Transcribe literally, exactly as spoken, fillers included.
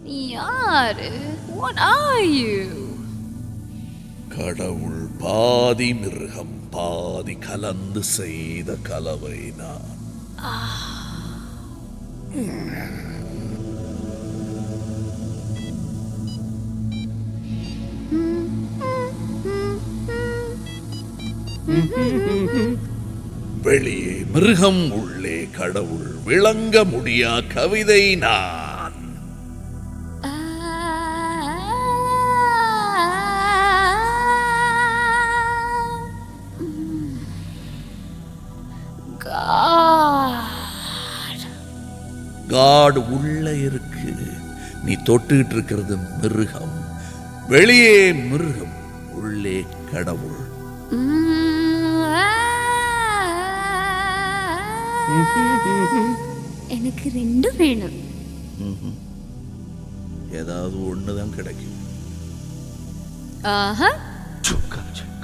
நீ யாரு? What are you? கடவுள் பாதி மிருகம் பாதி கலந்து செய்த கலவை நான். வெளியே மிருகம் உள்ளே கடவுள் விளங்க முடியா கவிதை நான். காட் உள்ள இருக்கு, நீ தொட்டுகிட்டு இருக்கிறது மிருகம். வெளியே மிருகம் உள்ளே கடவுள். எனக்கு ரெண்டும் வேணும். ஏதாவது ஒண்ணுதான் கிடைக்கும். ஆஹா.